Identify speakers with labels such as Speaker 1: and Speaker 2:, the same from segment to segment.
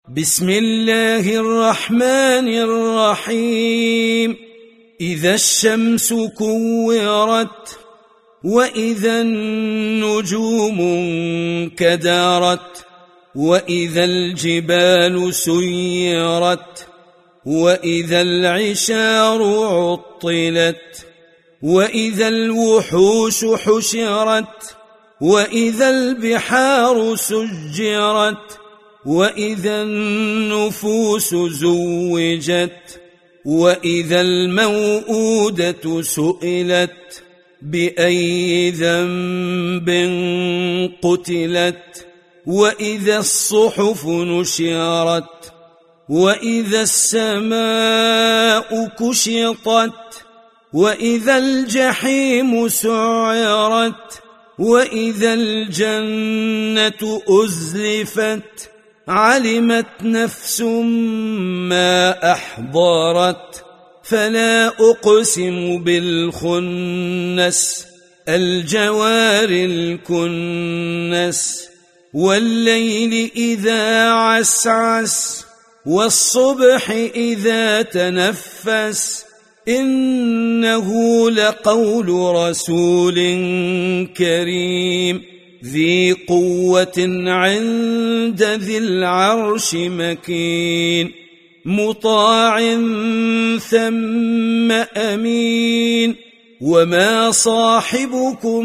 Speaker 1: بسم الله الرحمن الرحيم. إذا الشمس كورت وإذا النجوم انكدرت وإذا الجبال سيرت وإذا العشار عطلت وإذا الوحوش حشرت وإذا البحار سجرت وإذا النفوس زوجت وإذا الموءودة سئلت بأي ذنب قتلت وإذا الصحف نشرت وإذا السماء كشطت وإذا الجحيم سعرت وإذا الجنة أزلفت علمت نفس ما أحضرت فلا أقسم بالخنس الجوار الكنس والليل إذا عسعس والصبح إذا تنفس إنه لقول رسول كريم ذي قوة عند ذي العرش مكين مطاع ثم أمين وما صاحبكم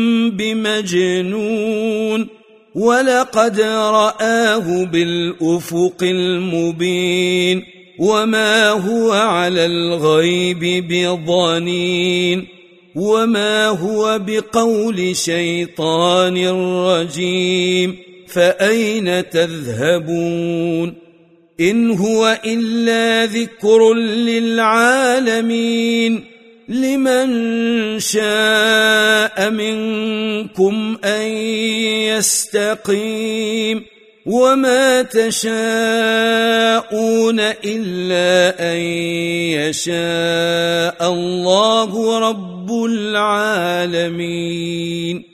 Speaker 1: بمجنون ولقد رآه بالأفق المبين وما هو على الغيب بضنين وما هو بقول شيطان رجيم فأين تذهبون إن هو إلا ذكر للعالمين لمن شاء منكم أن يستقيم وما تشاءون إلا أن يشاء الله رب العالمين.